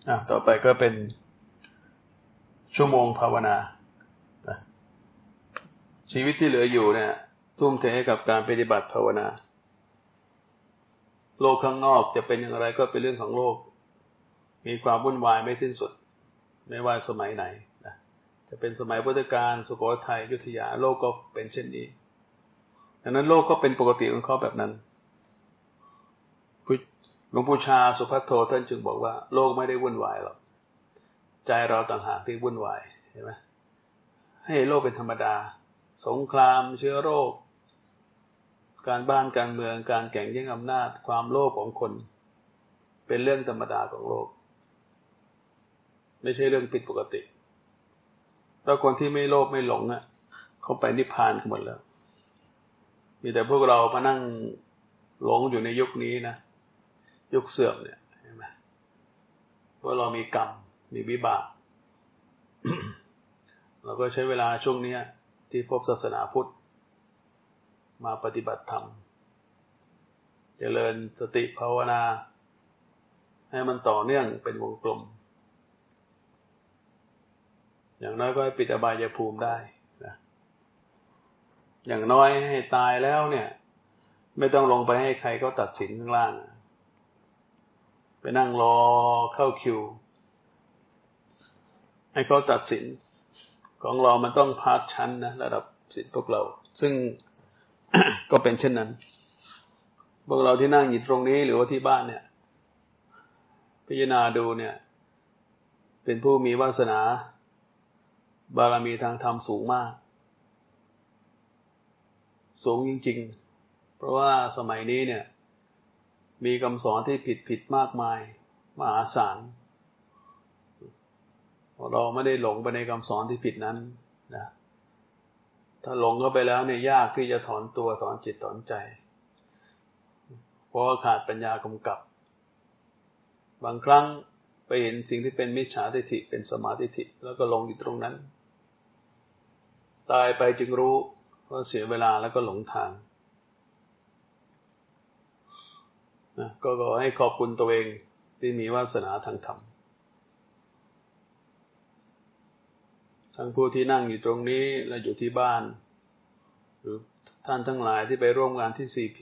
ต่อไปก็เป็นชั่วโมงภาวนาชีวิตที่เหลืออยู่เนี่ยทุ่มเทให้กับการปฏิบัติภาวนาโลกข้างนอกจะเป็นอย่างไรก็เป็นเรื่องของโลกมีความวุ่นวายไม่สิ้นสุดไม่ว่าสมัยไหนนะจะเป็นสมัยพุทธกาลสุโขทัยอยุธยาโลกก็เป็นเช่นนี้ดังนั้นโลกก็เป็นปกติของเขาแบบนั้นหลวงปู่ชาสุภัทโทท่านจึงบอกว่าโลกไม่ได้วุ่นวายหรอกใจเราต่างหากที่วุ่นวายเห็นไหมให้โลกเป็นธรรมดาสงครามเชื้อโรคการบ้านการเมืองการแข่งแย่งอำนาจความโลภของคนเป็นเรื่องธรรมดาของโลกไม่ใช่เรื่องผิดปกติแล้วคนที่ไม่โลภไม่หลงเขาไปนิพพานกันหมดแล้วมีแต่พวกเรามานั่งหลงอยู่ในยุคนี้นะยุคเสื่อมเนี่ยเห็นไหมเพราะเรามีกรรมมีวิบาก เราก็ใช้เวลาช่วงนี้ที่พบศาสนาพุทธมาปฏิบัติธรรมเจริญสติภาวนาให้มันต่อเนื่องเป็นวงกลมอย่างน้อยก็ให้ปิดอบายภูมิได้นะอย่างน้อยให้ตายแล้วเนี่ยไม่ต้องลงไปให้ใครเขาตัดสินข้างล่างไปนั่งรอเข้าคิวให้เขาตัดสินของเรามันต้องพาสชั้นนะระดับสิทธิพวกเราซึ่ง ก็เป็นเช่นนั้นพวกเราที่นั่งอยู่ตรงนี้หรือว่าที่บ้านเนี่ยพิจารณาดูเนี่ยเป็นผู้มีวาสนาบารมีทางธรรมสูงมากสูงจริงๆเพราะว่าสมัยนี้เนี่ยมีคำสอนที่ผิดมากมายมหาศาลเราไม่ได้หลงไปในคำสอนที่ผิดนั้นนะถ้าหลงเข้าไปแล้วเนี่ยยากที่จะถอนตัวถอนจิตถอนใจเพราะว่าขาดปัญญากำกับบางครั้งไปเห็นสิ่งที่เป็นมิจฉาทิฏฐิเป็นสมาธิทิฏฐิแล้วก็หลงอยู่ตรงนั้นตายไปจึงรู้ว่าเสียเวลาแล้วก็หลงทางนะก็ขอให้ขอบคุณตัวเองที่มีวาสนาทางธรรมทั้งผู้ที่นั่งอยู่ตรงนี้และอยู่ที่บ้านหรือท่านทั้งหลายที่ไปร่วมงานที่ CP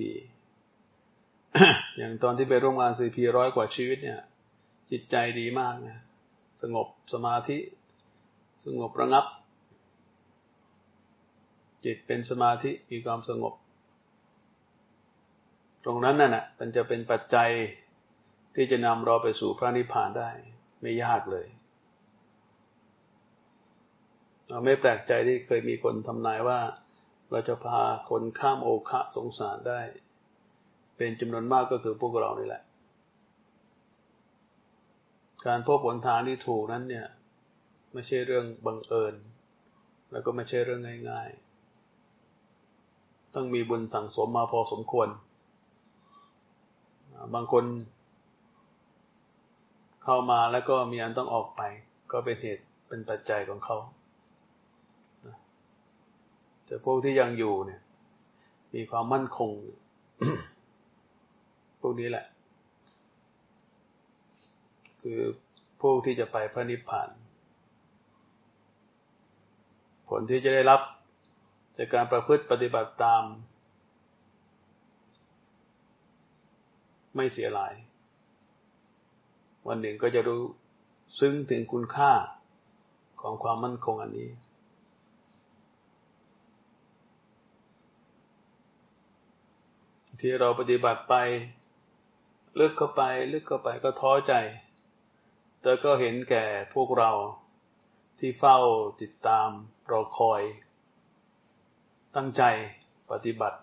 อย่างตอนที่ไปร่วมงาน CP 100 กว่าชีวิตเนี่ยจิตใจดีมากนะสงบสมาธิสงบระงับจิตเป็นสมาธิมีความสงบตรงนั้นน่ะมันจะเป็นปัจจัยที่จะนำเราไปสู่พระนิพพานได้ไม่ยากเลยเราไม่แปลกใจที่เคยมีคนทำนายว่าเราจะพาคนข้ามโอคะสงสารได้เป็นจำนวนมากก็คือพวกเรานี่แหละการพบหนทางที่ถูกนั้นเนี่ยไม่ใช่เรื่องบังเอิญแล้วก็ไม่ใช่เรื่องง่ายๆต้องมีบุญสั่งสมมาพอสมควรบางคนเข้ามาแล้วก็มีอันต้องออกไปก็เป็นเหตุเป็นปัจจัยของเขาแต่พวกที่ยังอยู่เนี่ยมีความมั่นคง พวกนี้แหละคือพวกที่จะไปพระนิพพานผลที่จะได้รับจากการประพฤติปฏิบัติตามไม่เสียหายวันหนึ่งก็จะรู้ซึ้งถึงคุณค่าของความมั่นคงอันนี้ที่เราปฏิบัติไปลึกเข้าไปก็ท้อใจแต่ก็เห็นแก่พวกเราที่เฝ้าติดตามรอคอยตั้งใจปฏิบัติ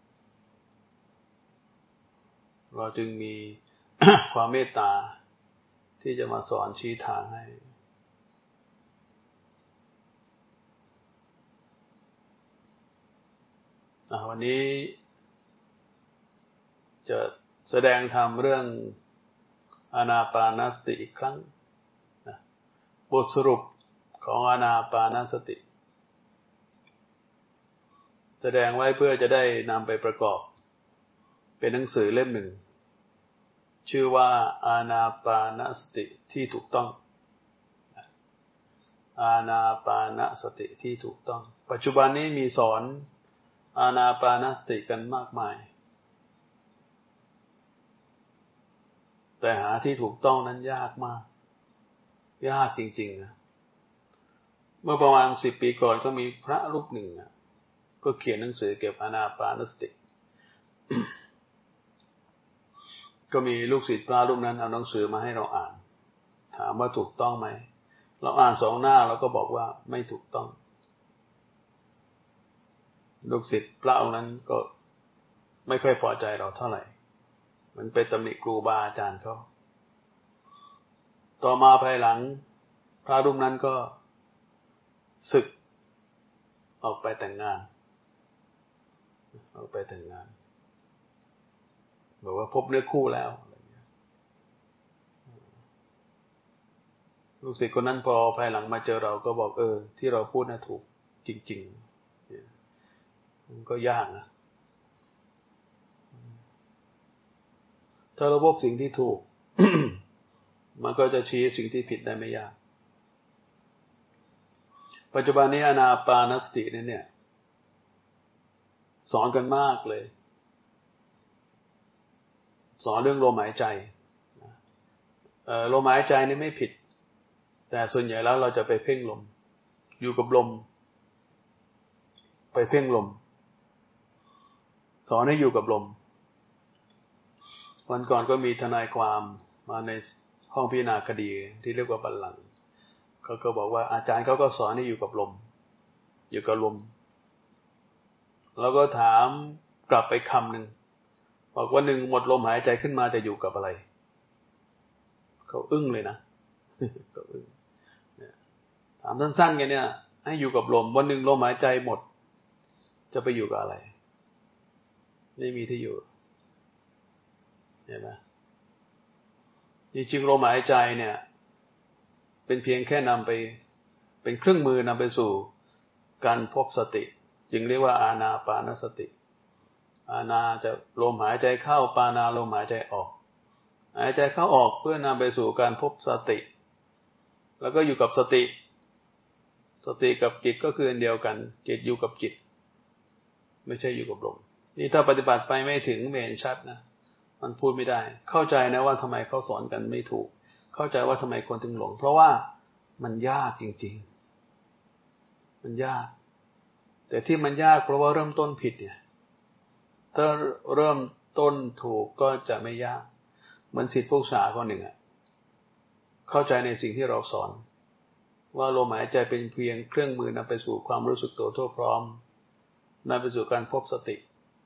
เราจึงมี ความเมตตาที่จะมาสอนชี้ทางให้วันนี้จะแสดงธรรมเรื่องอานาปานสติอีกครั้งบทสรุปของอานาปานสติแสดงไว้เพื่อจะได้นำไปประกอบเป็นหนังสือเล่มหนึ่งชื่อว่าอานาปานสติที่ถูกต้องอานาปานสติที่ถูกต้องปัจจุบันนี้มีสอนอานาปานสติกันมากมายแต่หาที่ถูกต้องนั้นยากมากยากจริงๆนะเมื่อประมาณ10 ปีก่อนก็มีพระรูปหนึ่งก็เขียนหนังสือเกี่ยวกับอานาปานสติ ก็มีลูกศิษย์พระรูปนั้นเอาหนังสือมาให้เราอ่านถามว่าถูกต้องไหมเราอ่าน2 หน้าแล้วก็บอกว่าไม่ถูกต้องลูกศิษย์พระองค์นั้นก็ไม่ค่อยพอใจเราเท่าไหร่มันไปตำหนิครูบาอาจารย์เขาต่อมาภายหลังพระรูปนั้นก็สึกออกไปแต่งงานบอกว่าพบเนื้อคู่แล้วลูกศิษย์คนนั้นพอภายหลังมาเจอเราก็บอกที่เราพูดน่ะถูกจริงๆมันก็ยากนะถ้าเราพบสิ่งที่ถูก มันก็จะชี้สิ่งที่ผิดได้ไม่ยากปัจจุบันนี้อานาปานสติเนี่ยสอนกันมากเลยสอนเรื่องลมหายใจลมหายใจนี่ไม่ผิดแต่ส่วนใหญ่แล้วเราจะไปเพ่งลมอยู่กับลมไปเพ่งลมสอนให้อยู่กับลมวันก่อนก็มีทนายความมาในห้องพิจารณาคดีที่เรียกว่าบัลลังก์เขาก็บอกว่าอาจารย์เขาก็สอนให้อยู่กับลมอยู่กับลมแล้วก็ถามกลับไปคำหนึ่งบอกว่า1หมดลมหายใจขึ้นมาจะอยู่กับอะไรเขาอึ้งเลยนะเขาอึ้งถามสั้นๆกันเนี่ยให้อยู่กับลมวันหนึ่งลมหายใจหมดจะไปอยู่กับอะไรไม่มีที่อยู่เห็นไหมจริงๆลมหายใจเนี่ยเป็นเพียงแค่นำไปเป็นเครื่องมือนำไปสู่การพบสติจึงเรียกว่าอานาปานสติอานาจะลมหายใจเข้าปานาลมหายใจออกหายใจเข้าออกเพื่อนำไปสู่การพบสติแล้วก็อยู่กับสติกับจิตก็คืออันเดียวกันจิตอยู่กับจิตไม่ใช่อยู่กับลมนี่ถ้าปฏิบัติไปไม่ถึงไม่เห็นชัดนะมันพูดไม่ได้เข้าใจนะว่าทำไมเขาสอนกันไม่ถูกเข้าใจว่าทำไมคนถึงหลงเพราะว่ามันยากจริงๆมันยากแต่ที่มันยากเพราะว่าเริ่มต้นผิดเนี่ยถ้าเริ่มต้นถูกก็จะไม่ยากเหมือนศิษย์ผู้ศึกษาคนหนึ่งเข้าใจในสิ่งที่เราสอนว่าลมหายใจเป็นเพียงเครื่องมือนำไปสู่ความรู้สึกตัวทั่วพร้อมนำไปสู่การพบสติ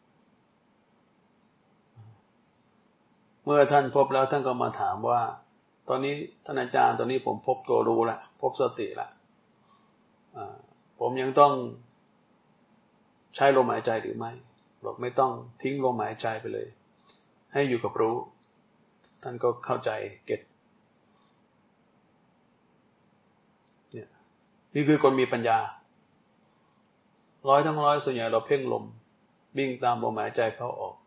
เมื่อท่านพบแล้วท่านก็มาถามว่าตอนนี้ท่านอาจารย์ตอนนี้ผมพบตัวรู้แล้วพบสติแล้วผมยังต้องใช้ลมหายใจหรือไม่บอกไม่ต้องทิ้งลมหายใจไปเลยให้อยู่กับรู้ท่านก็เข้าใจเก็ตเนี่ยนี่คือคนมีปัญญาทั้งร้อยส่วนใหญ่เราเพ่งลมวิ่งตามลมหายใจเข้าออก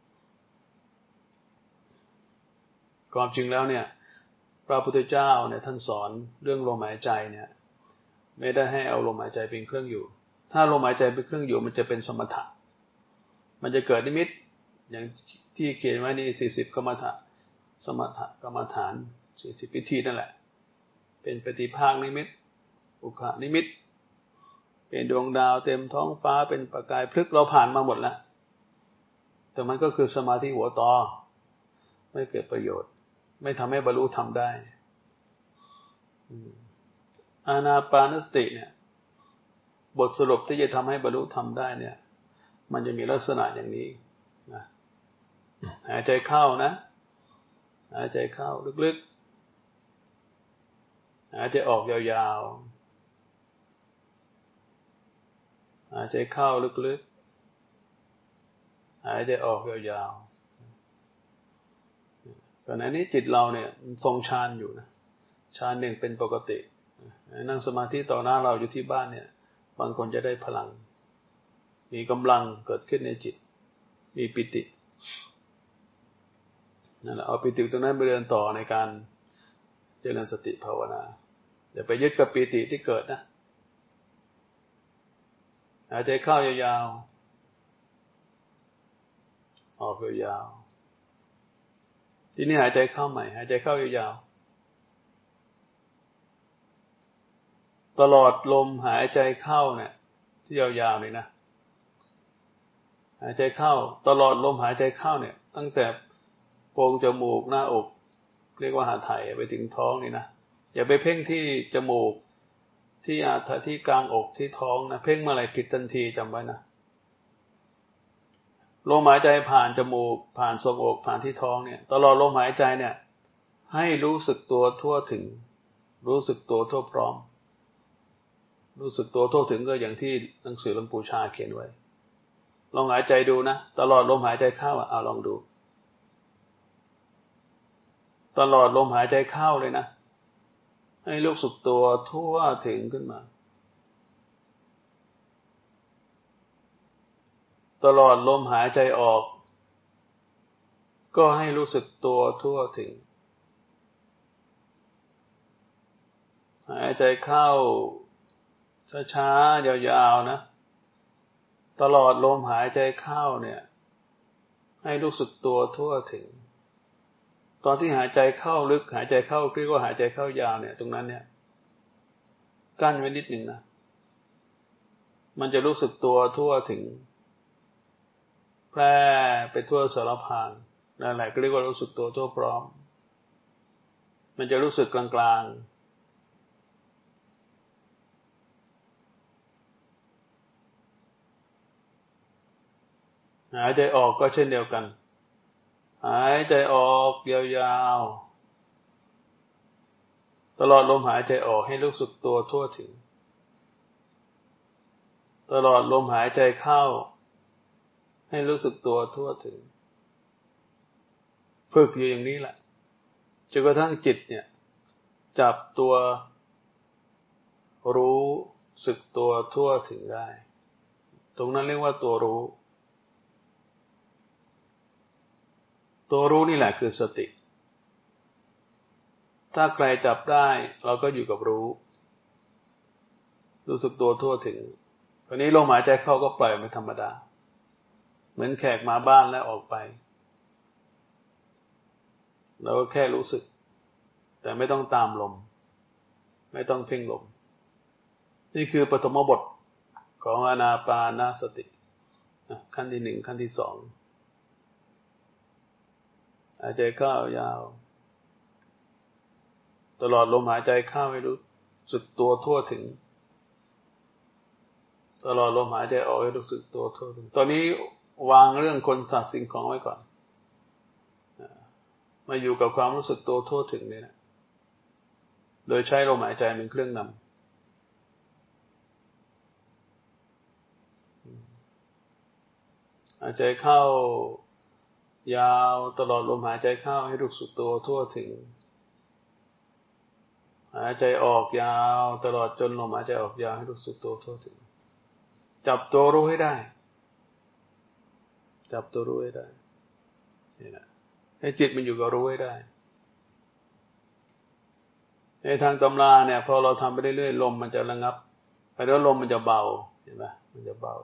ความจริงแล้วเนี่ยพระพุทธเจ้าเนี่ยท่านสอนเรื่องลมหายใจเนี่ยไม่ได้ให้เอาลมหายใจเป็นเครื่องอยู่ถ้าลมหายใจเป็นเครื่องอยู่มันจะเป็นสมถะมันจะเกิดนิมิตอย่างที่เขียนไว้ใน40กรรมฐานสมถะกรรมฐาน40วิธีนั่นแหละเป็นปฏิภาคนิมิตอุคหนิมิตเป็นดวงดาวเต็มท้องฟ้าเป็นประกายพลึกเราผ่านมาหมดแล้วแต่มันก็คือสมาธิหัวต่อไม่เกิดประโยชน์ไม่ทำให้บรรลุธรรมได้อานาปานสติเนี่ยบทสรุปที่จะทำให้บรรลุธรรมได้เนี่ยมันจะมีลักษณะอย่างนี้นะหายใจเข้านะหายใจเข้าลึกๆหายใจออกยาวๆหายใจเข้าลึกๆหายใจออกยาวๆขณะนี้จิตเราเนี่ยมันทรงฌานอยู่นะฌานหนึ่งเป็นปกตินั่งสมาธิต่อหน้าเราอยู่ที่บ้านเนี่ยบางคนจะได้พลังมีกำลังเกิดขึ้นในจิตมีปิตินั่นแหละเอาปิติตรงนั้นไปเดินต่อในการเจริญสติภาวนาอย่าไปยึดกับปิติที่เกิดนะหายใจเข้ายาวๆออกยาวๆทีนี้หายใจเข้าใหม่หายใจเข้ายาวๆตลอดลมหายใจเข้าเนี่ยที่ยาวๆนี่นะหายใจเข้าตลอดลมหายใจเข้าเนี่ยตั้งแต่โพรงจมูกหน้าอกเรียกว่าหาไถ่ไปถึงท้องนี่นะอย่าไปเพ่งที่จมูกที่ที่กลางอกที่ท้องนะเพ่งเมื่อไหร่ผิดทันทีจำไว้นะลมหายใจผ่านจมูกผ่านทรวงอกผ่านที่ท้องเนี่ยตลอดลมหายใจเนี่ยให้รู้สึกตัวทั่วถึงรู้สึกตัวทั่วพร้อมรู้สึกตัวทั่วถึงก็อย่างที่หนังสือหลวงปู่ชาเขียนไว้ลองหายใจดูนะตลอดลมหายใจเข้าเอาลองดูตลอดลมหายใจเข้าเลยนะให้รู้สึกตัวทั่วถึงขึ้นมาตลอดลมหายใจออกก็ให้รู้สึกตัวทั่วถึงหายใจเข้าช้าๆยาวๆนะตลอดลมหายใจเข้าเนี่ยให้รู้สึกตัวทั่วถึงตอนที่หายใจเข้าลึกหายใจเข้าเรียกว่าหายใจเข้ายาวเนี่ยตรงนั้นเนี่ยกั้นไว้นิดหนึ่งนะมันจะรู้สึกตัวทั่วถึงแพร่ไปทั่วสารพางนั่นแหละก็เรียกว่ารู้สึกตัวทั่วพร้อมมันจะรู้สึกกลางๆหายใจออกก็เช่นเดียวกันหายใจออกยาวๆตลอดลมหายใจออกให้รู้สึกตัวทั่วถึงตลอดลมหายใจเข้าให้รู้สึกตัวทั่วถึงฝึกอยู่อย่างนี้แหละจนกระทั่งจิตเนี่ยจับตัวรู้สึกตัวทั่วถึงได้ตรงนั้นเรียกว่าตัวรู้ตัวรู้นี่แหละคือสติถ้าใครจับได้เราก็อยู่กับรู้สึกตัวทั่วถึงคราวนี้ลมหายใจเข้าก็ปล่อยมันธรรมดาเหมือนแขกมาบ้านแล้วออกไปเราก็แค่รู้สึกแต่ไม่ต้องตามลมไม่ต้องเพ่งลมนี่คือปฐมบทของอานาปานสติขั้นที่หนึ่งขั้นที่สองหายใจเข้ายาวตลอดลมหายใจเข้าให้รู้สึกตัวทั่วถึงตลอดลมหายใจออกให้รู้สึกตัวทั่วถึงตอนนี้วางเรื่องคนสัตว์สิ่งของไว้ก่อนมาอยู่กับความรู้สึกตัวทั่วถึงนี่นะโดยใช้ลมหายใจเป็นเครื่องนำหายใจเข้ายาวตลอดลมหายใจเข้าให้รู้สึกตัวทั่วถึงหายใจออกยาวตลอดจนลมหายใจออกยาวให้รู้สึกตัวทั่วถึงจับตัวรู้ให้ได้จับตัวรู้ให้ได้นี่แหละให้จิตมันอยู่กับรู้ให้ได้ในทางตำราเนี่ยพอเราทำไปเรื่อยๆลมมันจะระงับไปแล้วลมมันจะเบาเห็นไหมมันจะเบา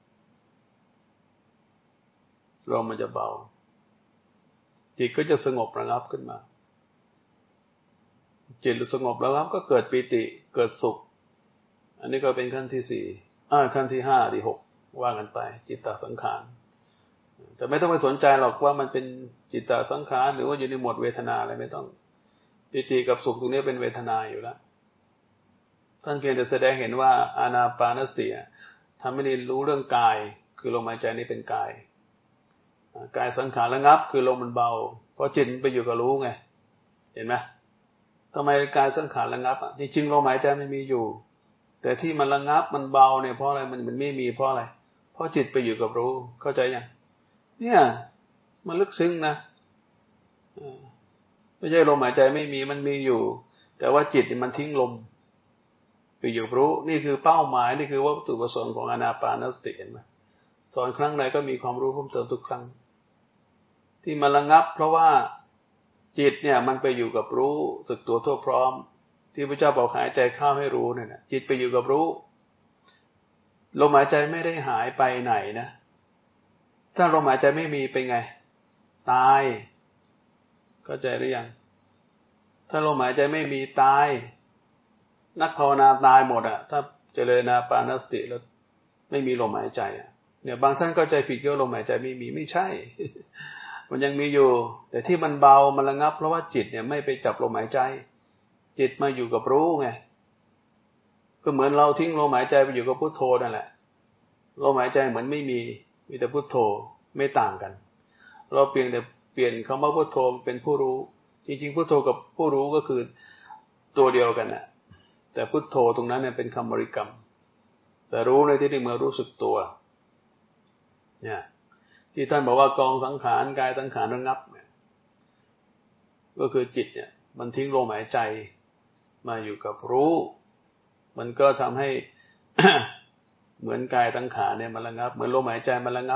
ลมมันจะเบาจิตก็จะสงบระงับขึ้นมาจิตสงบระงับก็เกิดปีติเกิดสุขอันนี้ก็เป็นขั้นที่สี่ขั้นที่ห้าที่หกว่ากันไปจิตตสังขารแต่ไม่ต้องไปสนใจหรอกว่ามันเป็นจิตตสังขารหรือว่าอยู่ในหมวดเวทนาอะไรไม่ต้องปีติกับสุขตรงนี้เป็นเวทนาอยู่แล้วท่านเพียงแต่แสดงเห็นว่าอานาปานสติทำให้ได้รู้เรื่องกายคือลมหายใจนี้เป็นกายกายสังขารระงับคือลมมันเบาเพราะจิตไปอยู่กับรู้ไงเห็นไหมทำไมกายสังขารระงับจริงๆลมหายใจมันมีอยู่แต่ที่มันระงับมันเบาเนี่ยเพราะอะไรมันไม่มีเพราะอะไรเพราะจิตไปอยู่กับรู้เข้าใจยังเนี่ยมันลึกซึ้งนะไม่ใช่ลมหายใจไม่มีมันมีอยู่แต่ว่าจิตมันทิ้งลมไปอยู่รู้นี่คือเป้าหมายนี่คือวัตถุประสงค์ของอานาปานสติเห็นไหมสอนครั้งใดก็มีความรู้เพิ่มเติมทุกครั้งที่มันระงับเพราะว่าจิตเนี่ยมันไปอยู่กับรู้สึกตัวทั่วพร้อมที่พระเจ้าบอกหายใจเข้าให้รู้เนี่ยนะจิตไปอยู่กับรู้ลมหายใจไม่ได้หายไปไหนนะถ้าลมหายใจไม่มีเป็นไงตายเข้าใจหรือยังถ้าลมหายใจไม่มีตายนักภาวนาตายหมดอ่ะถ้าเจริญอานาปานสติแล้วไม่มีลมหายใจอ่ะเนี่ยบางท่านเข้าใจผิดว่าลมหายใจไม่ใช่ มันยังมีอยู่แต่ที่มันเบามันระงับเพราะว่าจิตเนี่ยไม่ไปจับลมหายใจจิตมาอยู่กับรู้ไงก็เหมือนเราทิ้งลมหายใจไปอยู่กับพุทโธนั่นแหละลมหายใจเหมือนไม่มีแต่พุทโธไม่ต่างกันเราเปลี่ยนคำว่าพุทโธเป็นผู้รู้จริงๆพุทโธกับผู้รู้ก็คือตัวเดียวกันน่ะแต่พุทโธตรงนั้นเนี่ยเป็นคำบริกรรมแต่รู้ในที่นี้เมื่อรู้สึกตัวเนี่ยที่ท่านบอกว่ากองสังขารกายสังขารระงับเนี่ยก็คือจิตเนี่ยมันทิ้งลมหายใจมาอยู่กับรู้มันก็ทำให้ เหมือนกายสังขารเนี่ยมันระงับเหมือนลมหายใจมันระงับ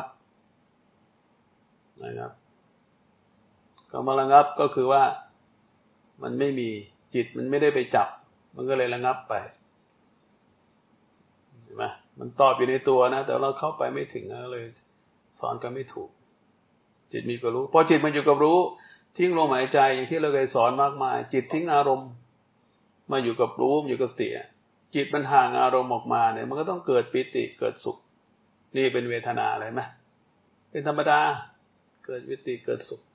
นะครับคำว่าระงับก็คือว่ามันไม่มีจิตมันไม่ได้ไปจับมันก็เลยระงับไปเห็นไหมมันตอบอยู่ในตัวนะแต่เราเข้าไปไม่ถึงก็เลยสอนกันไม่ถูกจิตมีกับรู้พอจิตมันอยู่กับรู้ทิ้งลมหายใจอย่างที่เราเคยสอนมากมายจิตทิ้งอารมณ์มาอยู่กับรู้อยู่กับสติจิตมันห่างอารมณ์ออกมาเนี่ยมันก็ต้องเกิดปิติเกิดสุขนี่เป็นเวทนาอะไรไหมเป็นธรรมดาเกิดปิติเกิดสุข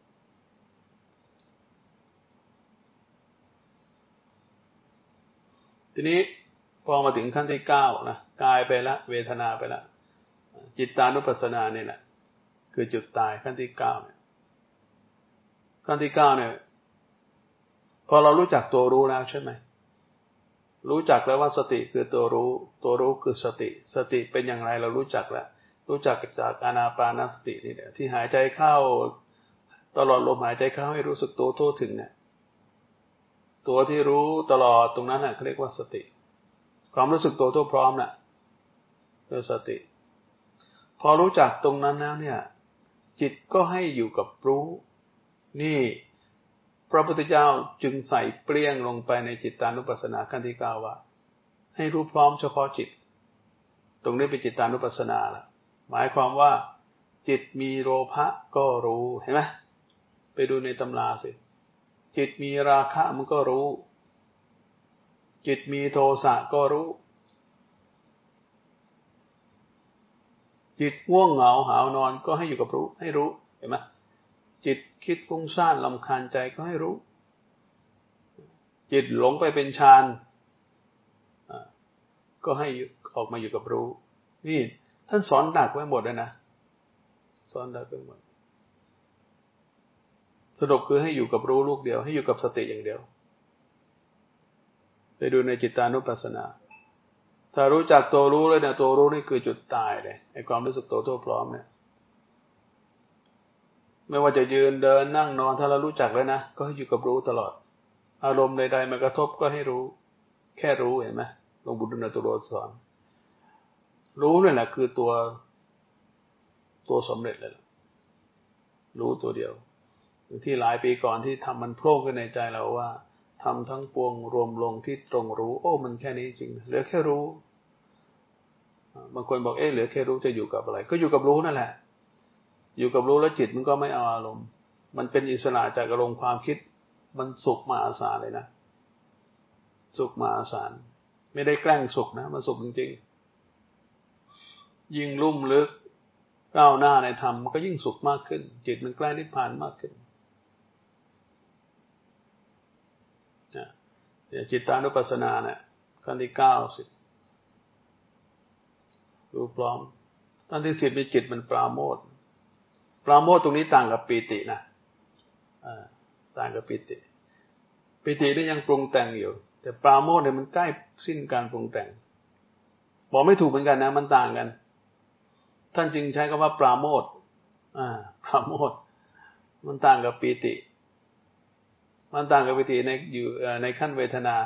ทีนี้พอมาถึงขั้นที่9นะกายไปละเวทนาไปละจิตตานุปัสสนาเนี่ยแหละคือจุดตายขั้นที่9เนี่ยขั้นที่9เนี่ยพอเรารู้จักตัวรู้แล้วใช่ไหมรู้จักแล้วว่าสติคือตัวรู้คือสติเป็นอย่างไรเรารู้จักแล้วรู้จักจากอานาปานสตินี่แหละที่หายใจเข้าตลอดลมหายใจเข้าให้รู้สึกตัวทั่วถึงเนี่ยตัวที่รู้ตลอดตรงนั้นน่ะเขาเรียกว่าสติความรู้สึกตัวทั่วพร้อมน่ะคือสติพอรู้จักตรงนั้นแล้วเนี่ยจิตก็ให้อยู่กับรู้นี่พระพุทธเจ้าจึงใส่เปรี้ยงลงไปในจิตตานุปัสสนาขั้นที่9ว่าให้รู้พร้อมเฉพาะจิตตรงนี้เป็นจิตตานุปัสสนาละหมายความว่าจิตมีโลภะก็รู้เห็นไหมไปดูในตำราสิจิตมีราคะมันก็รู้จิตมีโทสะก็รู้จิตง่วงเหงาหาวนอนก็ให้อยู่กับรู้ให้รู้เห็นไหมจิตคิดฟุ้งซ่านรำคาญใจก็ให้รู้จิตหลงไปเป็นฌานก็ให้ออกมาอยู่กับรู้นี่ท่านสอนดักไว้หมดเลยนะสอนดักไว้หมดสรุปคือให้อยู่กับรู้ลูกเดียวให้อยู่กับสติอย่างเดียวไปดูในจิตตานุปัสสนาถ้ารู้จักตัวรู้เลยเนี่ยตัวรู้นี่คือจุดตายเลยไอ้ความรู้สึกตัวทั่วพร้อมเนี่ยไม่ว่าจะยืนเดินนั่งนอนถ้าเรารู้จักแล้วนะก็ให้อยู่กับรู้ตลอดอารมณ์ใดๆมากระทบก็ให้รู้แค่รู้เห็นไหมหลวงปู่ดุลยตุโรสอนรู้นี่แหละคือตัวสำเร็จเลยรู้ตัวเดียวที่หลายปีก่อนที่ทำมันโผล่ขึ้นในใจเราว่าทำทั้งปวงรวมลงที่ตรงรู้โอ้มันแค่นี้จริงเหลือแค่รู้บางคนบอกเหลือแค่รู้จะอยู่กับอะไรก็อยู่กับรู้นั่นแหละอยู่กับรู้แล้วจิตมันก็ไม่เอาอารมณ์มันเป็นอิสระจากอารมณ์ความคิดมันสุขมหาศาลเลยนะสุขมหาศาลไม่ได้แกล้งสุขนะมันสุขจริงๆยิ่งลุ่มลึกก้าวหน้าในธรรมมันก็ยิ่งสุขมากขึ้นจิตมันใกล้นิพพานมากขึ้นจิตตานุปัสสนาเนี่ยขั้นที่90รู้พร้อมขั้นที่10มีจิตมันปราโมทย์ตรงนี้ต่างกับปีตินะต่างกับปีตินี่ยังปรุงแต่งอยู่แต่ปราโมทย์เนี่ยมันใกล้สิ้นการปรุงแต่งบอกไม่ถูกเหมือนกันนะมันต่างกันท่านจึงใช้คำว่าปราโมทย์ปราโมทย์มันต่างกับปีติอยู่ในขั้นเวทนา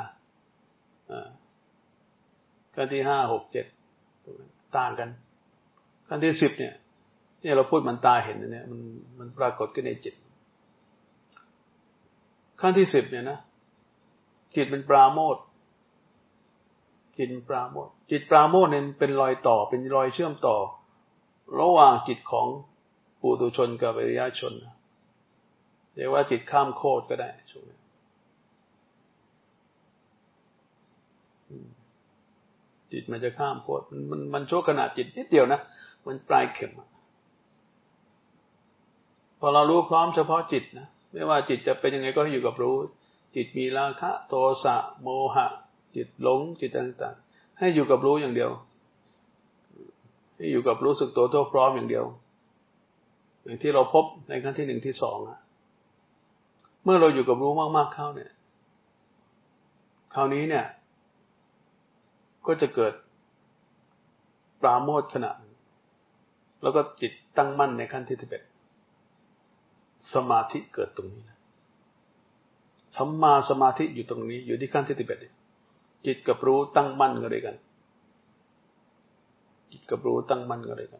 ขั้นที่5 6 7ต่างกันขั้นที่10เนี่ยเราพูดมันตาเห็นเนี่ยมันปรากฏขึ้นในจิตขั้นที่10เนี่ยนะจิตมันปราโมทย์จิตปราโมทย์จิตปราโมทย์เนี่ยเป็นรอยต่อเป็นรอยเชื่อมต่อระหว่างจิตของปุถุชนกับอริยชนเรียกว่าจิตข้ามโคตรก็ได้ช่วงนี้จิตมันจะข้ามโคตรมันชั่วขณะจิตนิดเดียวนะมันปลายเข็มพอเรารู้พร้อมเฉพาะจิตนะไม่ว่าจิตจะเป็นยังไงก็อยู่กับรู้จิตมีราคะโทสะโมหะจิตหลงจิตต่างๆให้อยู่กับรู้อย่างเดียวให้อยู่กับรู้สึกตัวทั่วพร้อมอย่างเดียวอย่างที่เราพบในขั้นที่1ที่2เมื่อเราอยู่กับรู้มากๆเข้าเนี่ยคราวนี้เนี่ยก็จะเกิดปราโมทย์ขณะแล้วก็จิตตั้งมั่นในขั้นที่11สมาธิเกิดตรงนี้นะสัมมาสมาธิอยู่ตรงนี้อยู่ที่ขั้นที่11จิตกับรู้ตั้งมั่นกันด้วยกันจิตกับรู้ตั้งมั่นกันด้วยกัน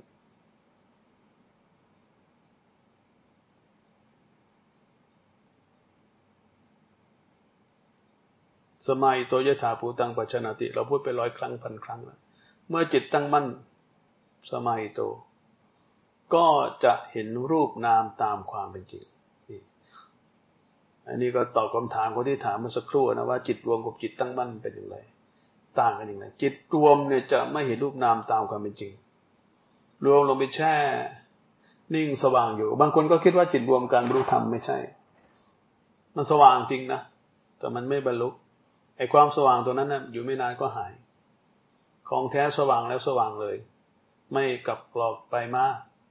สมัยโตยถาภูตังปัจจนาติเราพูดไป100 ครั้งพันครั้งแล้วเมื่อจิตตั้งมั่นสมัยโตก็จะเห็นรูปนามตามความเป็นจริงอันนี้ก็ตอบคำถามคนที่ถามเมื่อสักครู่นะว่าจิตรวมกับจิตตั้งมั่นเป็นอย่างไรต่างกันอย่างไรจิตรวมเนี่ยจะไม่เห็นรูปนามตามความเป็นจริงรวมลงไปแช่นิ่งสว่างอยู่บางคนก็คิดว่าจิตรวมการบรรลุธรรมไม่ใช่มันสว่างจริงนะแต่มันไม่บรรลุไอ้ความสว่างตัวนั้นน่ะอยู่ไม่นานก็หายของแท้สว่างแล้วสว่างเลยไม่กลับกรอกไปมา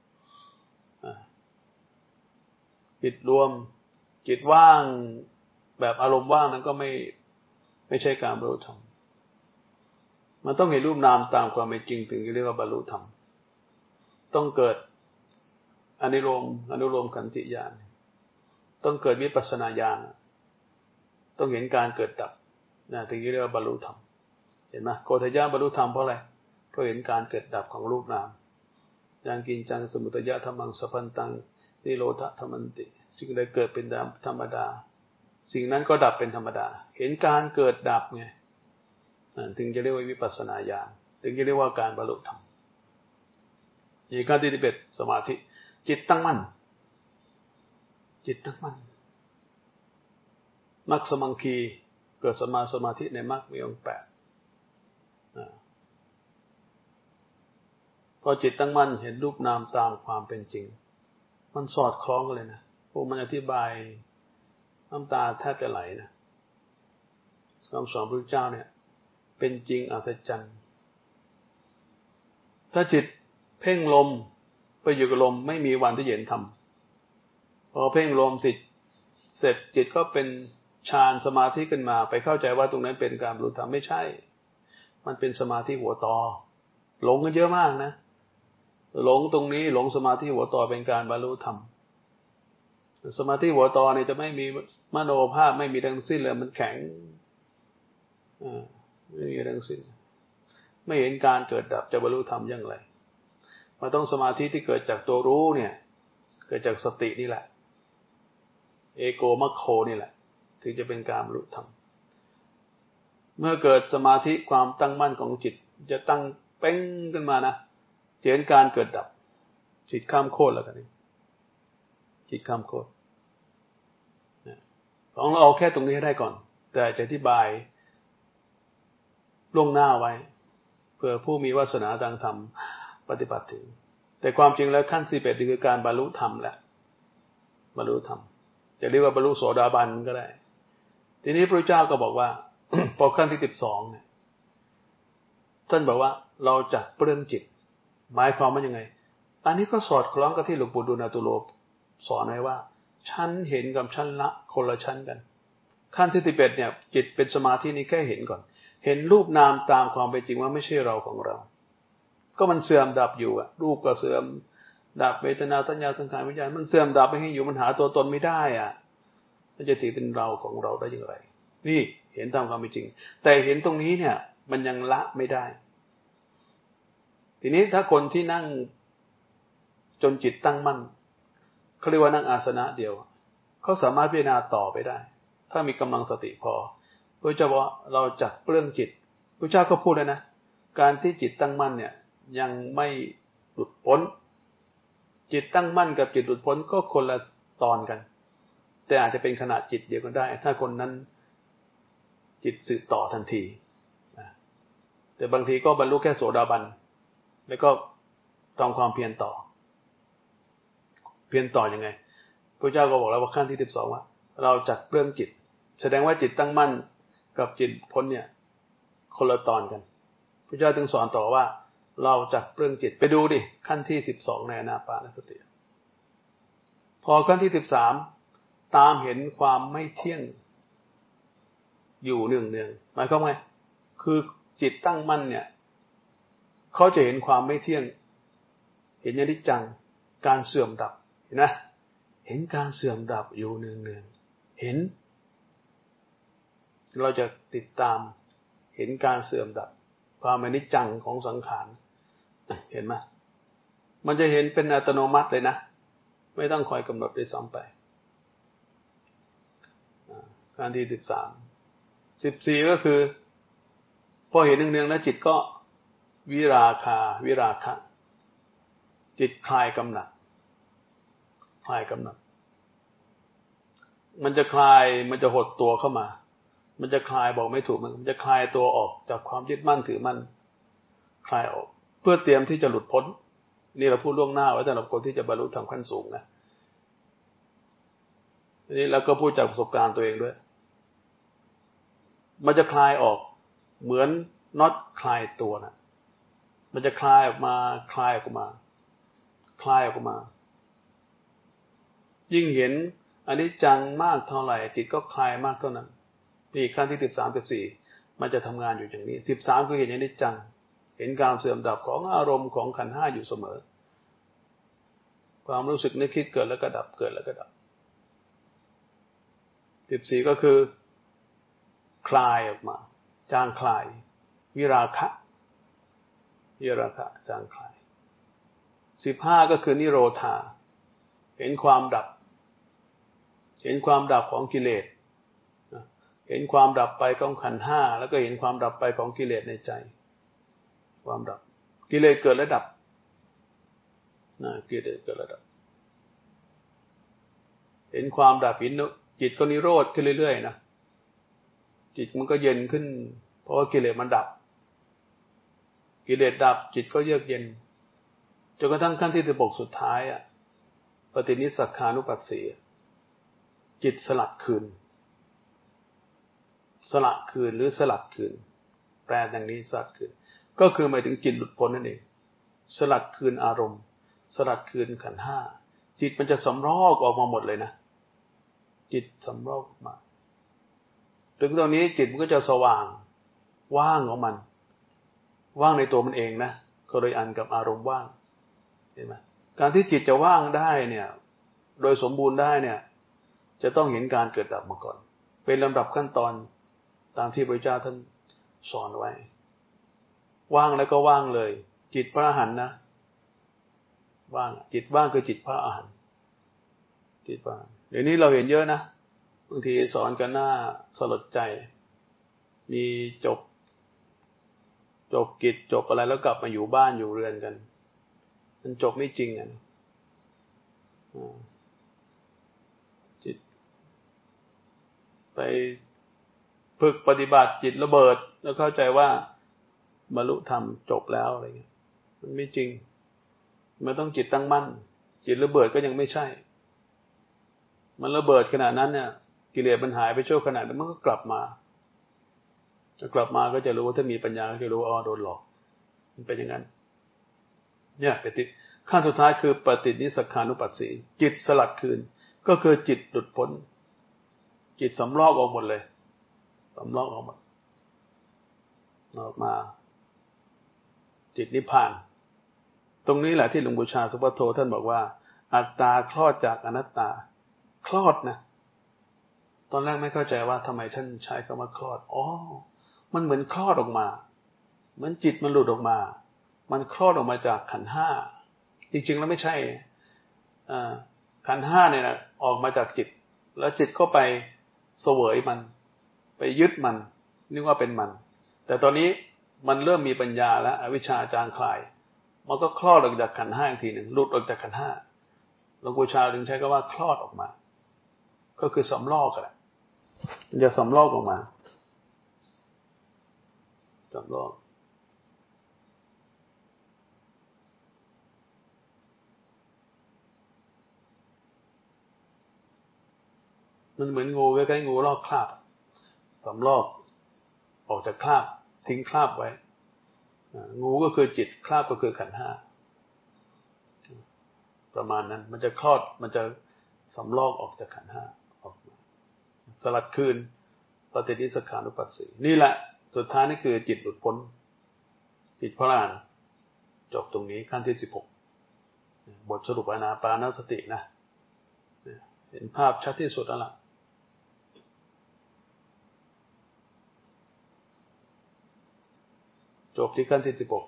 จิตรวมจิตว่างแบบอารมณ์ว่างนั้นก็ไม่ใช่การบรรลุธรรมมันต้องเห็นรูปนามตามความเป็นจริงถึงจะเรียกว่าบรรลุธรรมต้องเกิดอนุโลมขันธิญาณต้องเกิดวิปัสสนาญาณต้องเห็นการเกิดดับนะถึงจะเรียกว่าบรรลุธรรมเห็นไหมโกฏฐัญญบรรลุธรรมเพราะอะไรเพราะเห็นการเกิดดับของรูปนามอย่างกินจังสมุทัยธรรมังสัพพันตังนิโรธธรรมันติสิ่งใดเกิดเป็นธรรมดาสิ่งนั้นก็ดับเป็นธรรมดาเห็นการเกิดดับไงถึงจะเรียกว่าวิปัสสนาญาณถึงจะเรียกว่าการบรรลุธรรมนี่ขั้นที่11สมาธิจิตตั้งมั่นจิตตั้งมั่นมรรคสมังคีเกิดสมาสมาธิในมรรคมีองค์8พอจิตตั้งมั่นเห็นรูปนามตามความเป็นจริงมันสอดคล้องกันเลยนะพวกมันอธิบายน้ำตาแทบจะไหลนะคำสอนพระพุทธเจ้าเนี่ยเป็นจริงอัศจรรย์ถ้าจิตเพ่งลมไปอยู่กับลมไม่มีวันที่เห็นธรรมพอเพ่งลมเสร็จจิตก็เป็นฌานสมาธิขึ้นมาไปเข้าใจว่าตรงนั้นเป็นการบรรลุธรรมไม่ใช่มันเป็นสมาธิหัวตอหลงกันเยอะมากนะหลงตรงนี้หลงสมาธิหัวตอเป็นการบรรลุธรรมสมาธิหัวตอเนี่ยจะไม่มีมโนภาพไม่มีทั้งสิ้นเลยมันแข็งไม่มีทั้งสิ้นไม่เห็นการเกิดดับจะบรรลุธรรมอย่างไรมันต้องสมาธิที่เกิดจากตัวรู้เนี่ยเกิดจากสตินี่แหละเอโกมัคโคนี่แหละถึงจะเป็นการบรรลุธรรมเมื่อเกิดสมาธิความตั้งมั่นของจิตจะตั้งเป้งขึ้นมานะเห็นการเกิดดับจิตข้ามโคตรแล้วกันนี่จิตข้ามโคตรของเราเอาแค่ตรงนี้ให้ได้ก่อนแต่จะอธิบายล่วงหน้าไว้เพื่อผู้มีวาสนาทางธรรมปฏิบัติถึงแต่ความจริงแล้วขั้น11คือการบรรลุธรรมแล้วบรรลุธรรมจะเรียกว่าบรรลุโสดาบันก็ได้ทีนี้พระเจ้าก็บอกว่า พอขั้นที่12เนี่ยท่านบอกว่าเราจักเปลื้องจิตหมายความว่ายังไงอันนี้ก็สอดคล้องกับที่หลวงปู่ดูลย์อตุโลสอนไว้ว่าชั้นเห็นกับชั้นละคนละชั้นกันขั้นที่11เนี่ยจิตเป็นสมาธินี้แค่เห็นก่อนเห็นรูปนามตามความเป็นจริงว่าไม่ใช่เราของเราก็มันเสื่อมดับอยู่อะรูปก็เสื่อมดับเวทนาสัญญาสังขารวิญญาณมันเสื่อมดับไปให้อยู่มันหาตัวตนไม่ได้อ่ะมันจะถือเป็นเราของเราได้อย่างไรนี่เห็นตามความเป็นจริงแต่เห็นตรงนี้เนี่ยมันยังละไม่ได้ทีนี้ถ้าคนที่นั่งจนจิตตั้งมั่นเขาเรียกว่านั่งอาสนะเดียวเขาสามารถพิจารณาต่อไปได้ถ้ามีกำลังสติพอพระเจ้าบอกว่าเราจักเปลื้องจิตพระเจ้าก็พูดเลยนะการที่จิตตั้งมั่นเนี่ยยังไม่หลุดพ้นจิตตั้งมั่นกับจิตหลุดพ้นก็คนละตอนกันแต่อาจจะเป็นขณะจิตเดียวกันได้ถ้าคนนั้นจิตสืบต่อทันทีแต่บางทีก็บรรลุแค่โสดาบันแล้วก็ต้องความเพียรต่อยังไงพระเจ้าก็บอกแล้วว่าขั้นที่12ว่าเราจักเปลื้องจิตแสดงว่าจิตตั้งมั่นกับจิตพ้นเนี่ยคนละตอนกันพระเจ้าจึงสอนต่อว่าเราจักเปลื้องจิตไปดูดิขั้นที่12ในอานาปานสติพอขั้นที่13ตามเห็นความไม่เที่ยงอยู่เนืองๆหมายความไงคือจิตตั้งมั่นเนี่ยเขาจะเห็นความไม่เที่ยงเห็นอนิจจังการเสื่อมดับเห็นไหมเห็นการเสื่อมดับอยู่เนืองๆเห็นเราจะติดตามเห็นการเสื่อมดับความอนิจจังของสังขารเห็นไหมมันจะเห็นเป็นอัตโนมัติเลยนะไม่ต้องคอยกำหนดด้วยซ้ำไปขั้นที่14ก็คือพอเห็นเนืองๆแล้วจิตก็วิราคะจิตคลายกำหนัดมันจะคลายมันจะหดตัวเข้ามามันจะคลายบอกไม่ถูกมันจะคลายตัวออกจากความยึดมั่นถือมั่นคลายออกเพื่อเตรียมที่จะหลุดพ้นนี่เราพูดล่วงหน้าไว้สำหรับคนที่จะบรรลุธรรมขั้นสูงนะนี่เราก็พูดจากประสบการณ์ตัวเองด้วยมันจะคลายออกเหมือนน็อตคลายตัวนะมันจะคลายออกมายิ่งเห็นอนิจจังมากเท่าไหร่จิตก็คลายมากเท่านั้นนี่ขั้นที่13 14มันจะทำงานอยู่อย่างนี้13คือเห็นอนิจจังเห็นการเสื่อมดับของอารมณ์ของขันธ์5อยู่เสมอความรู้สึกนึกคิดเกิดแล้วก็ดับเกิดแล้วก็ดับ14ก็คือคลายออกมาจางคลายวิราคะจางคลาย15ก็คือนิโรธาเห็นความดับของกิเลสเห็นความดับไปของขันธ์5แล้วก็เห็นความดับไปของกิเลสในใจความดับกิเลสเกิดและดับกิเลสเกิดและดับเห็นความดับจิตก็นิโรธขึ้นเรื่อยๆนะจิตมันก็เย็นขึ้นเพราะว่ากิเลสมันดับกิเลสดับจิตก็เยือกเย็นจนกระทั่งขั้นที่16สุดท้ายปฏินิสสักขานุปัสสีจิตสลัดคืนหรือสลัดคืนแปลดังนี้สลัดคืนก็คือหมายถึงจิตหลุดพ้นนั่นเองสลัดคืนอารมณ์สลัดคืนขันธ์5จิตมันจะสำรอกออกมาหมดเลยนะจิตสำรอกออกมาถึงตรงนี้จิตมันก็จะสว่างว่างของมันว่างในตัวมันเองนะก็เลยอันกับอารมณ์ว่างเห็นไหมการที่จิตจะว่างได้เนี่ยโดยสมบูรณ์ได้เนี่ยจะต้องเห็นการเกิดดับมาก่อนเป็นลำดับขั้นตอนตามที่พระเจ้าท่านสอนไว้ว่างแล้วก็ว่างเลยจิตพระอรหันต์นะว่างจิตว่างคือจิตพระอรหันต์จิตว่างเดี๋ยวนี้เราเห็นเยอะนะบางทีสอนกันหน้าสลดใจมีจบกิจจบอะไรแล้วกลับมาอยู่บ้านอยู่เรือนกันมันจบไม่จริงจิตไปฝึกปฏิบัติจิตระเบิดแล้วเข้าใจว่าบรรลุธรรมจบแล้วอะไรเงี้ยมันไม่จริงมันต้องจิตตั้งมั่นจิตระเบิดก็ยังไม่ใช่มันระเบิดขนาดนั้นเนี่ยกิเลสมันหายไปชั่วขณะแล้วมันก็กลับมาก็จะรู้ว่าถ้ามีปัญญาก็จะรู้ว่าโดนหลอกมันเป็นอย่างนั้นเนี่ยขั้นสุดท้ายคือปฏินิสสักขานุปัสสีจิตสลัดคืนก็คือจิตหลุดพ้นจิตสำรอกออกหมดเลยสำรอกออกมาจิตนิพพานตรงนี้แหละที่หลวงปู่ชาสุภัทโทท่านบอกว่าอัตตาคลอดจากอนัตตาคลอดนะตอนแรกไม่เข้าใจว่าทำไมท่านใช้คำว่าคลอดมันเหมือนคลอดออกมาเหมือนจิตมันหลุดออกมามันคลอดออกมาจากขันธ์5จริงๆแล้วไม่ใช่ขันธ์5เนี่ยนะออกมาจากจิตแล้วจิตก็ไปเสวยมันไปยึดมันนึกว่าเป็นมันแต่ตอนนี้มันเริ่มมีปัญญาแล้วอวิชชาจางคลายมันก็คลอดออกจากขันธ์ห้าอีกทีหนึ่งหลุดออกจากขันธ์ห้าหลวงปู่ชาจึงใช้คำว่าคลอดออกมาก็คือสำลอกแหละมันจะสำลอกออกมาสำลอกมันเหมือนงูใกล้ๆงูลอกคราบสำลอกออกจากคราบทิ้งคราบไว้งูก็คือจิตคราบก็คือขันธ์ห้าประมาณนั้นมันจะคลอดมันจะสำลอกออกจากขันธ์ห้าออกมาสลัดคืนปฏินิสขานุปัสสีนี่แหละสุดท้ายนี่คือจิตหลุดพ้นจิตพระอรหันต์จบตรงนี้ขั้นที่16บทสรุปอานาปานสตินะเห็นภาพชัดที่สุดแล้วล่ะจบที่ขั้นที่16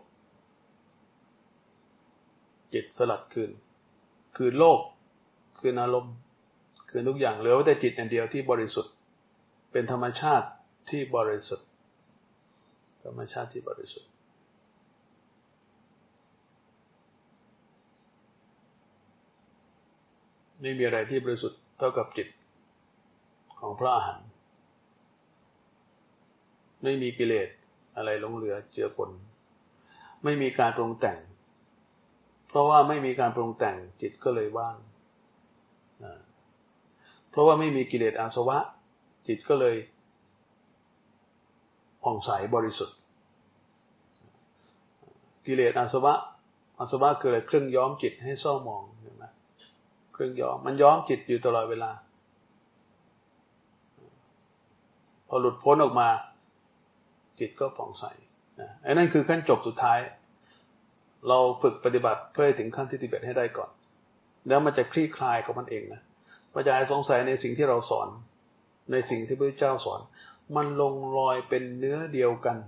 จิตสลัดคืนโลกคืนอารมณ์คืนทุกอย่างเหลือแต่จิตอย่างเดียวที่บริสุทธิ์เป็นธรรมชาติที่บริสุทธิ์ธรรมชาติที่บริสุทธิ์ไม่มีอะไรที่บริสุทธิ์เท่ากับจิตของพระอรหันต์ไม่มีกิเลสอะไรหลงเหลือเจือปนไม่มีการปรุงแต่งเพราะว่าไม่มีการปรุงแต่งจิตก็เลยว่างเพราะว่าไม่มีกิเลสอาสวะจิตก็เลยผ่องใสบริสุทธิ์กิเลสอาสวะคืออะไรเครื่องย้อมจิตให้เศร้าหมองเห็นไหมเครื่องย้อมมันย้อมจิตอยู่ตลอดเวลาพอหลุดพ้นออกมาจิตก็ผ่องใสอันนั้นคือขั้นจบสุดท้ายเราฝึกปฏิบัติเพื่อให้ถึงขั้นที่11ให้ได้ก่อนแล้วมันจะคลี่คลายของมันเองนะมันจะหายสงสัยในสิ่งที่เราสอนในสิ่งที่พระเจ้าสอนมันลงรอยเป็นเนื้อเดียวกัน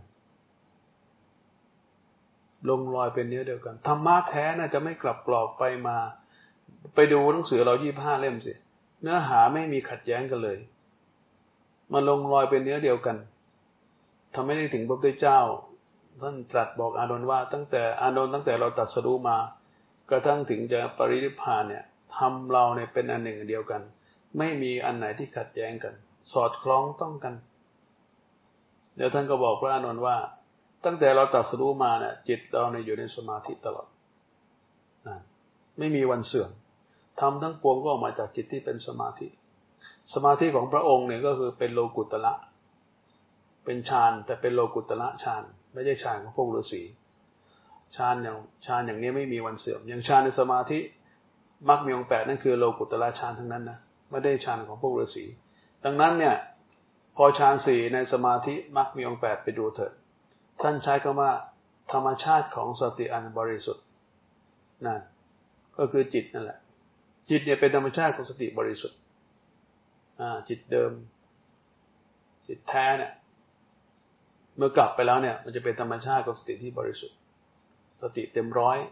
ลงรอยเป็นเนื้อเดียวกันธรรมะแท้น่ะจะไม่กลับกรอกไปมาไปดูหนังสือเรา25เล่มสิเนื้อหาไม่มีขัดแย้งกันเลยมันลงรอยเป็นเนื้อเดียวกันทำให้ได้ถึงพระพุทธเจ้าท่านตรัสบอกอานนท์ว่าตั้งแต่เราตรัสรู้มากระทั่งถึงจะปรินิพพานเนี่ยทำเราเนี่ยเป็นอันหนึ่งเดียวกันไม่มีอันไหนที่ขัดแย้งกันสอดคล้องต้องกันเดี๋ยวท่านก็บอกพระอานนท์ว่าตั้งแต่เราตรัสรู้มาเนี่ยจิตเราเนี่ยอยู่ในสมาธิตลอดไม่มีวันเสื่อมทำทั้งปวงก็ออกมาจากจิตที่เป็นสมาธิของพระองค์เนี่ยก็คือเป็นโลกุตระเป็นฌานแต่เป็นโลกุตระฌานไม่ใช่ฌานของพวกฤาษีฌานอย่างนี้ไม่มีวันเสื่อมอย่างฌานในสมาธิมรรคมีองค์8นั่นคือโลกุตระฌานทั้งนั้นนะไม่ได้ฌานของพวกฤาษีดังนั้นเนี่ยพอฌาน4ในสมาธิมรรคมีองค์8ไปดูเถิดท่านใช้คำว่าธรรมชาติของสติอันบริสุทธิ์นั่นก็คือจิตนั่นแหละจิตเนี่ยเป็นธรรมชาติของสติบริสุทธิ์จิตเดิมจิตแท้เนี่ยเมื่อกลับไปแล้วเนี่ยมันจะเป็นธรรมชาติของสติที่บริสุทธิ์สติเต็มร้อย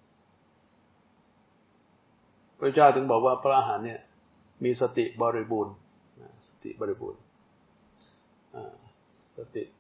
พระเจ้าถึงบอกว่าพระอรหันต์เนี่ยมีสติบริบูรณ์สติบริบูรณ์สติ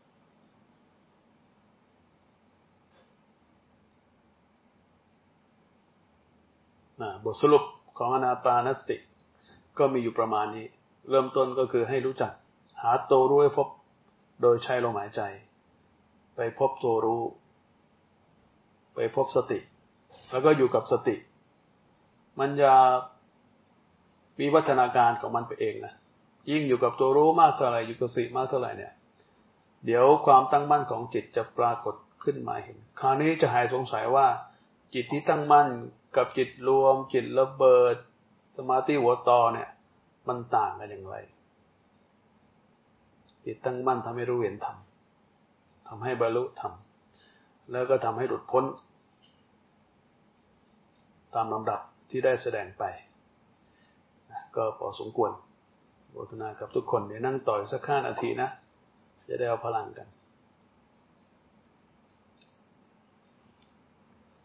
บทสรุปของอานาปานสติก็มีอยู่ประมาณนี้เริ่มต้นก็คือให้รู้จักหาตัวรู้ให้พบโดยใช้ลมหายใจไปพบตัวรู้ไปพบสติแล้วก็อยู่กับสติมันจะมีวัฒนาการของมันไปเองนะยิ่งอยู่กับตัวรู้มากเท่าไหร่อยู่กับสติมากเท่าไหร่เนี่ยเดี๋ยวความตั้งมั่นของจิตจะปรากฏขึ้นมาเห็นคราวนี้จะหายสงสัยว่าจิตที่ตั้งมั่นกับจิตรวมจิตระเบิดสมาธิหัวต่อเนี่ยมันต่างกันอย่างไรจิตตั้งมั่นทำให้รู้เห็นธรรมทำให้บรรลุธรรมแล้วก็ทำให้หลุดพ้นตามลำดับที่ได้แสดงไปก็พอสมควรโมทนากับทุกคนเดี๋ยวนั่งต่อสัก5 นาทีนะจะได้เอาพลังกัน